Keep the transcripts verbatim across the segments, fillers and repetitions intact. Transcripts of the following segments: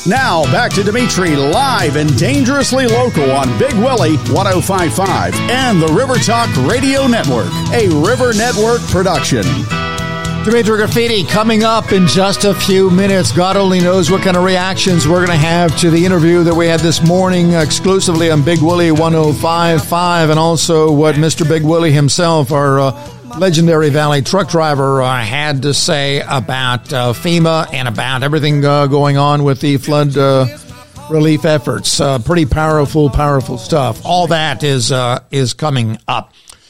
Now, back to Dimitri live and dangerously local on Big Willie one oh five point five and the River Talk Radio Network, a River Network production. Dimitri Graffiti coming up in just a few minutes. God only knows what kind of reactions we're going to have to the interview that we had this morning exclusively on Big Willie one oh five point five, and also what Mister Big Willie himself, our uh, legendary Valley truck driver, uh, had to say about uh, FEMA and about everything uh, going on with the flood uh, relief efforts. Uh, pretty powerful, powerful stuff. All that is uh, is coming up.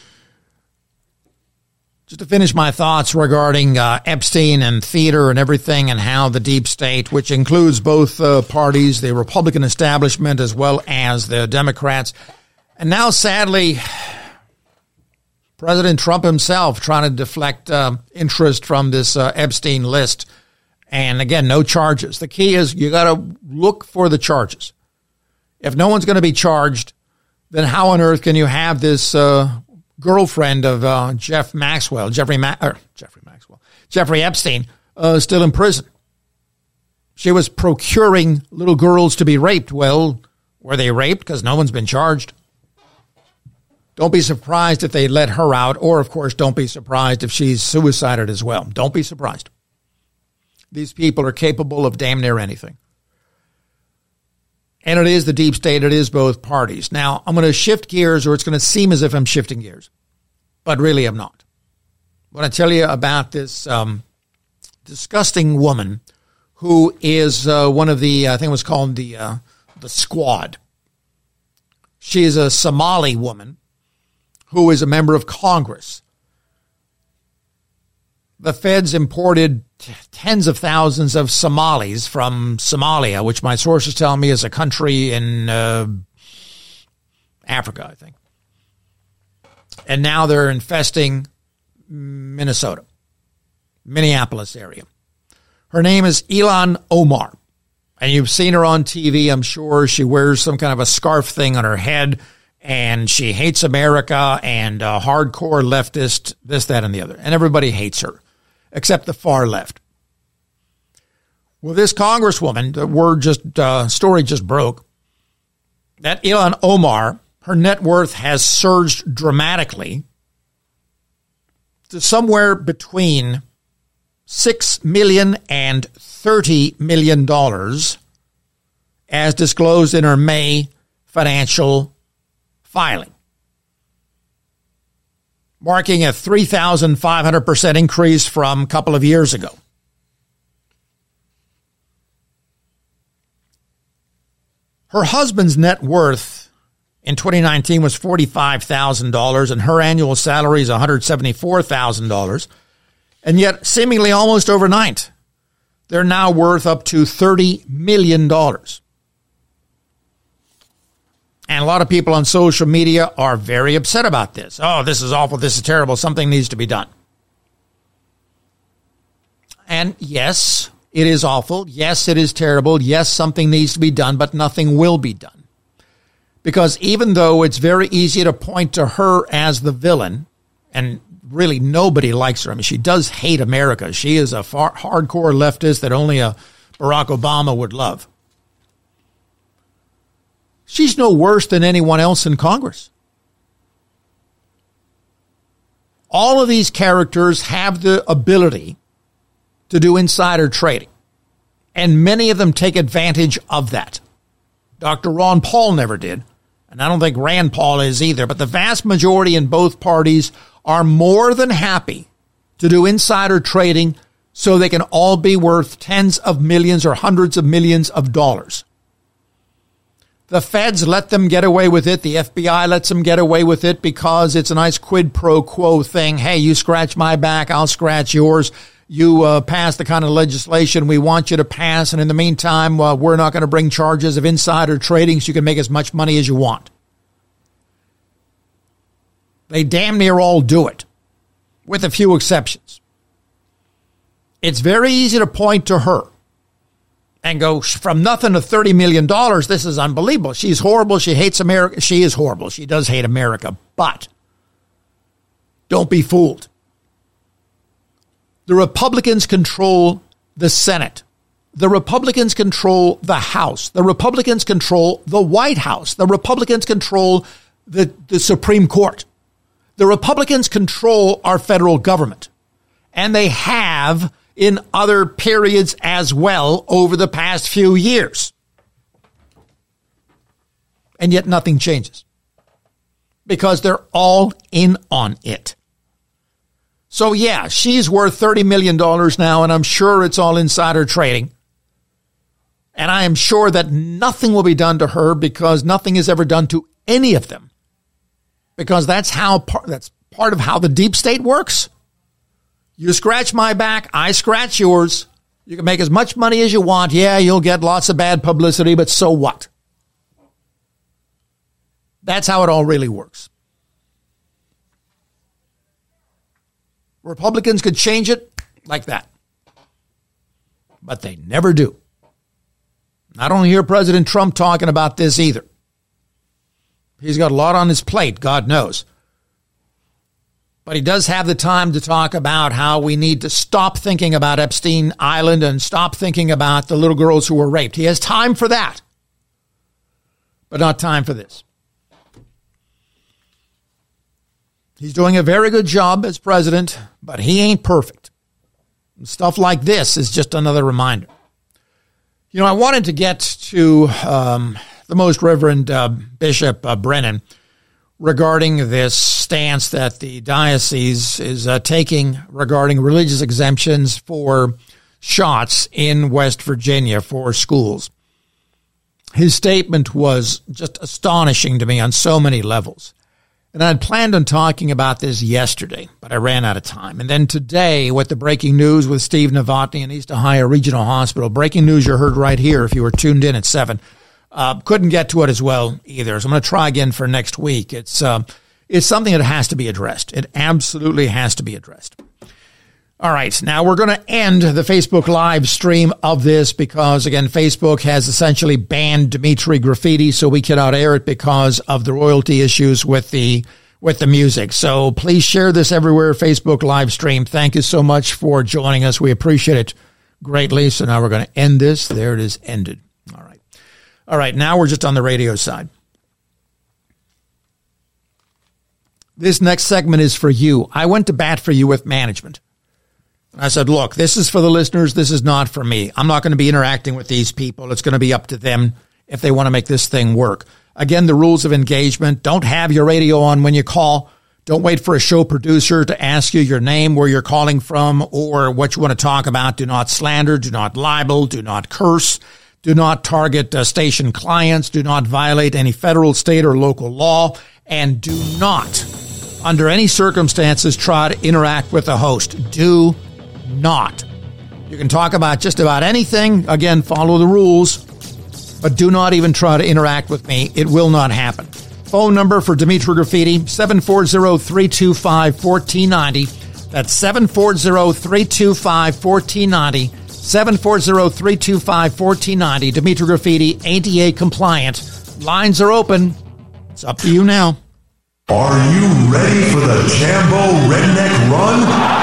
Just to finish my thoughts regarding uh, Epstein and theater and everything, and how the deep state, which includes both uh, parties, the Republican establishment as well as the Democrats, and now sadly President Trump himself trying to deflect uh, interest from this uh, Epstein list. And again, no charges. The key is you got to look for the charges. If no one's going to be charged, then how on earth can you have this uh, girlfriend of uh, Jeff Maxwell, Jeffrey Ma- er, Jeffrey Maxwell, Jeffrey Epstein, uh, still in prison? She was procuring little girls to be raped. Well, were they raped? Because no one's been charged. Don't be surprised if they let her out, or, of course, don't be surprised if she's suicided as well. Don't be surprised. These people are capable of damn near anything. And it is the deep state. It is both parties. Now, I'm going to shift gears, or it's going to seem as if I'm shifting gears, but really I'm not. I want to tell you about this um, disgusting woman who is uh, one of the, I think it was called the, uh, the Squad. She is a Somali woman who is a member of Congress. The feds imported t- tens of thousands of Somalis from Somalia, which my sources tell me is a country in uh, Africa, I think. And now they're infesting Minnesota, Minneapolis area. Her name is Ilhan Omar, and you've seen her on T V, I'm sure. She wears some kind of a scarf thing on her head, and she hates America and uh, hardcore leftist, this, that, and the other. And everybody hates her, except the far left. Well, this congresswoman, the word just, uh, story just broke, that Ilhan Omar, her net worth has surged dramatically to somewhere between six million dollars and thirty million dollars, as disclosed in her May financial filing, marking a three thousand five hundred percent increase from a couple of years ago. Her husband's net worth in twenty nineteen was forty-five thousand dollars, and her annual salary is one hundred seventy-four thousand dollars. And yet, seemingly almost overnight, they're now worth up to thirty million dollars. And a lot of people on social media are very upset about this. Oh, this is awful. This is terrible. Something needs to be done. And yes, it is awful. Yes, it is terrible. Yes, something needs to be done, but nothing will be done. Because even though it's very easy to point to her as the villain, and really nobody likes her. I mean, she does hate America. She is a far, hardcore leftist that only a Barack Obama would love. She's no worse than anyone else in Congress. All of these characters have the ability to do insider trading, and many of them take advantage of that. Doctor Ron Paul never did, and I don't think Rand Paul is either, but the vast majority in both parties are more than happy to do insider trading so they can all be worth tens of millions or hundreds of millions of dollars. The feds let them get away with it. The F B I lets them get away with it because it's a nice quid pro quo thing. Hey, you scratch my back, I'll scratch yours. You uh, pass the kind of legislation we want you to pass, and in the meantime, uh, we're not going to bring charges of insider trading so you can make as much money as you want. They damn near all do it, with a few exceptions. It's very easy to point to her and go, from nothing to thirty million dollars, this is unbelievable. She's horrible. She hates America. She is horrible. She does hate America. But don't be fooled. The Republicans control the Senate. The Republicans control the House. The Republicans control the White House. The Republicans control the, the Supreme Court. The Republicans control our federal government. And they have in other periods as well over the past few years. And yet nothing changes. Because they're all in on it. So yeah, she's worth thirty million dollars now, and I'm sure it's all insider trading. And I am sure that nothing will be done to her because nothing is ever done to any of them. Because that's how that's part of how the deep state works. You scratch my back, I scratch yours. You can make as much money as you want. Yeah, you'll get lots of bad publicity, but so what? That's how it all really works. Republicans could change it like that. But they never do. I don't hear President Trump talking about this either. He's got a lot on his plate, God knows. But he does have the time to talk about how we need to stop thinking about Epstein Island and stop thinking about the little girls who were raped. He has time for that. But not time for this. He's doing a very good job as president, but he ain't perfect. And stuff like this is just another reminder. You know, I wanted to get to um, the Most Reverend uh, Bishop uh, Brennan regarding this stance that the diocese is uh, taking regarding religious exemptions for shots in West Virginia for schools. His statement was just astonishing to me on so many levels. And I had planned on talking about this yesterday, but I ran out of time. And then today, with the breaking news with Steve Novotny and East Ohio Regional Hospital, breaking news you heard right here if you were tuned in at seven, uh, couldn't get to it as well either. So I'm going to try again for next week. It's uh, it's something that has to be addressed. It absolutely has to be addressed. All right, now we're going to end the Facebook live stream of this because, again, Facebook has essentially banned Dimitri Graffiti, so we cannot air it because of the royalty issues with the with the music. So please share this everywhere, Facebook live stream. Thank you so much for joining us. We appreciate it greatly. So now we're going to end this. There it is, ended. All right. All right, now we're just on the radio side. This next segment is for you. I went to bat for you with management. I said, look, this is for the listeners. This is not for me. I'm not going to be interacting with these people. It's going to be up to them if they want to make this thing work. Again, the rules of engagement. Don't have your radio on when you call. Don't wait for a show producer to ask you your name, where you're calling from, or what you want to talk about. Do not slander. Do not libel. Do not curse. Do not target uh, station clients. Do not violate any federal, state, or local law. And do not, under any circumstances, try to interact with the host. Do not. You can talk about just about anything. Again, follow the rules, but do not even try to interact with me. It will not happen. Phone number for Dimitri Graffiti, seven four zero, three two five, one four nine zero. That's seven four zero, three two five, one four nine zero. seven four zero, three two five, one four nine zero. Dimitri Graffiti, A D A compliant. Lines are open. It's up to you now. Are you ready for the Jambo Redneck Run?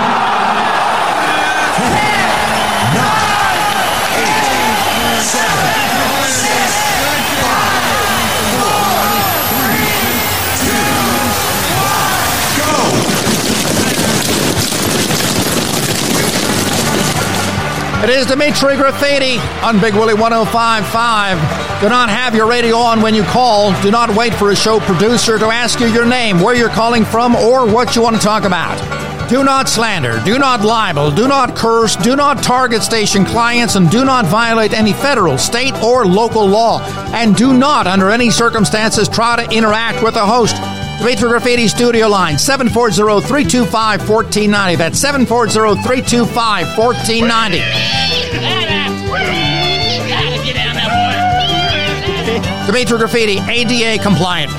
It is Dimitri Graffiti on Big Willie one oh five point five. Do not have your radio on when you call. Do not wait for a show producer to ask you your name, where you're calling from, or what you want to talk about. Do not slander. Do not libel. Do not curse. Do not target station clients, and do not violate any federal, state, or local law. And do not, under any circumstances, try to interact with the host. Dimitri Graffiti studio line, seven four zero, three two five, one four nine zero. That's seven four zero, three two five, one four nine zero. Dimitri Graffiti, A D A compliant.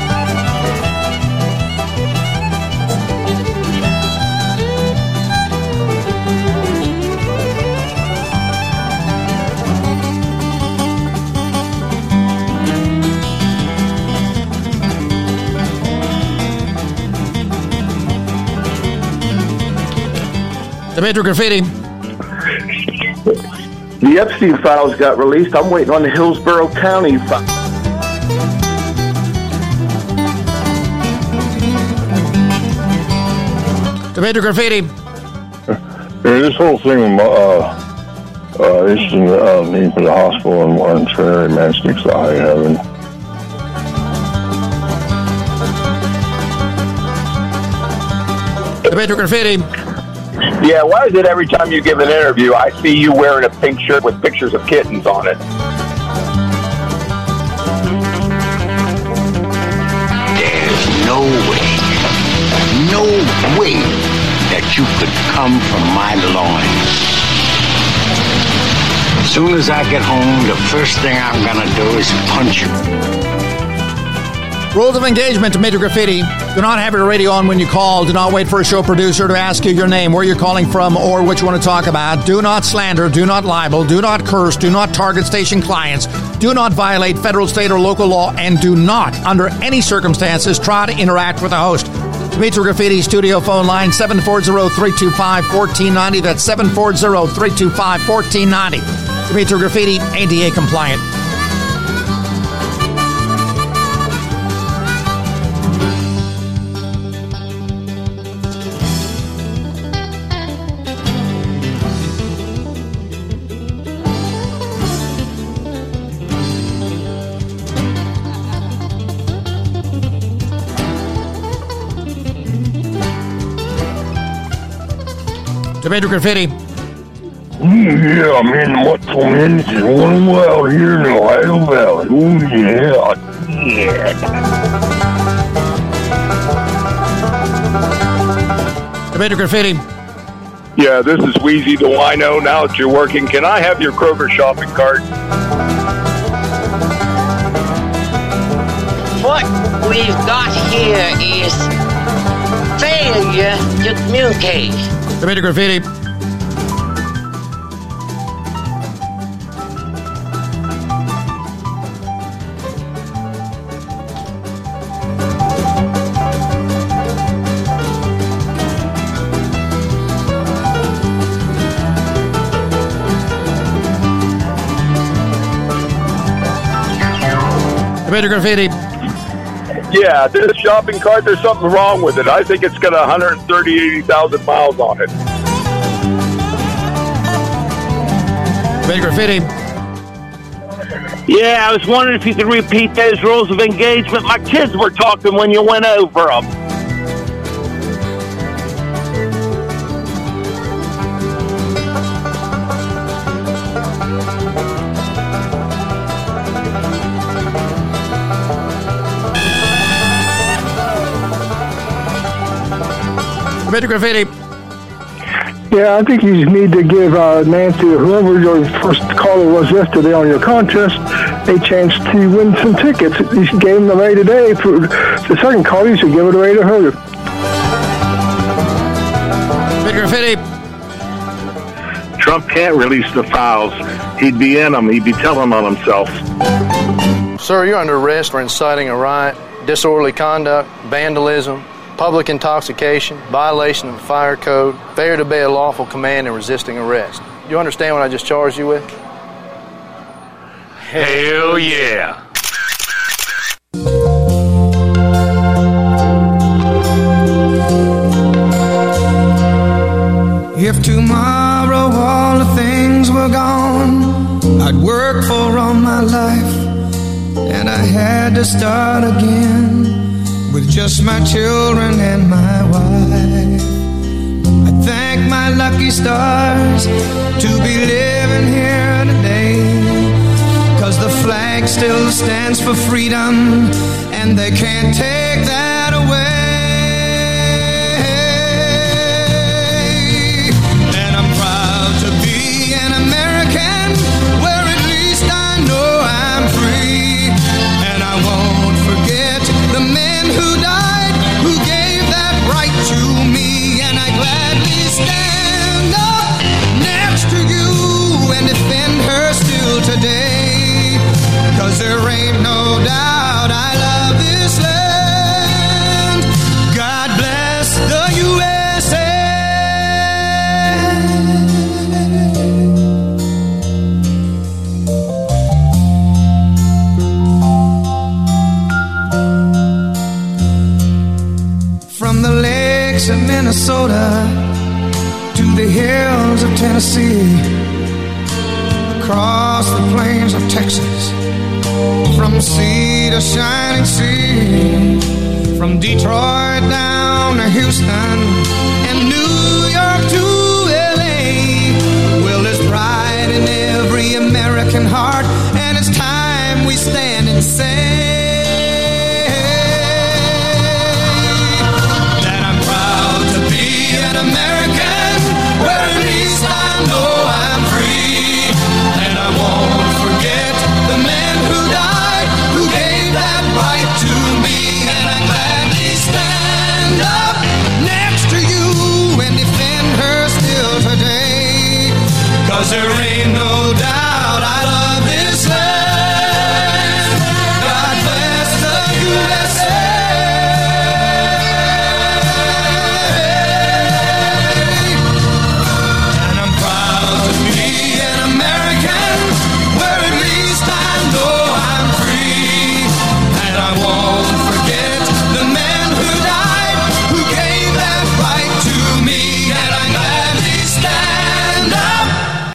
Dimitri Graffiti. The Epstein files got released. I'm waiting on the Hillsborough County file. Tomato Graffiti. Yeah, this whole thing with my, uh, uh, this is uh, me for the hospital in Warren Ferry, man, sticks to high heaven. Tomato Graffiti. Yeah, why is it every time you give an interview, I see you wearing a pink shirt with pictures of kittens on it? There's no way, no way that you could come from my loins. As soon as I get home, the first thing I'm gonna do is punch you. Rules of engagement, Tomato Graffiti. Do not have your radio on when you call. Do not wait for a show producer to ask you your name, where you're calling from, or what you want to talk about. Do not slander. Do not libel. Do not curse. Do not target station clients. Do not violate federal, state, or local law. And do not, under any circumstances, try to interact with the host. Tomato Graffiti studio phone line seven four zero, three two five, one four nine zero. That's seven four zero, three two five, one four nine zero. Tomato Graffiti, A D A compliant. Tomato Graffiti. Yeah, I'm in the Muscle Man. This is one well here in the Ohio Valley. Oh, yeah. Yeah. Tomato Graffiti. Yeah, this is Wheezy the Wino. Now that you're working, can I have your Kroger shopping cart? What we've got here is failure to communicate. Tomato Graffiti. Tomato Graffiti. Yeah, this shopping cart, there's something wrong with it. I think it's got one hundred thirty, eighty thousand miles on it. Tomato Graffiti. Yeah, I was wondering if you could repeat those rules of engagement. My kids were talking when you went over them. Tomato Graffiti. Yeah, I think you need to give uh, Nancy or whoever your first caller was yesterday on your contest a chance to win some tickets. You gave them away today. For the second caller, you should give it away to her. Tomato Graffiti. Trump can't release the files. He'd be in them. He'd be telling on himself. Sir, you're under arrest for inciting a riot, disorderly conduct, vandalism, public intoxication, violation of the fire code, failure to obey a lawful command, and resisting arrest. You understand what I just charged you with? Hell yeah. If tomorrow all the things were gone, I'd work for all my life, and I had to start again with just my children and my wife. I thank my lucky stars to be living here today, 'cause the flag still stands for freedom, and they can't take that away. And I'm proud to be an American, where at least I know I'm free. And I won't forget the men who died, who gave that right to me. And I gladly stand up next to you and defend her still today, 'cause there ain't no doubt I love this land. God bless the U S A. Minnesota to the hills of Tennessee, across the plains of Texas, from sea to shining sea, from Detroit down to Houston and New York to L A. Well, there's pride in every American heart,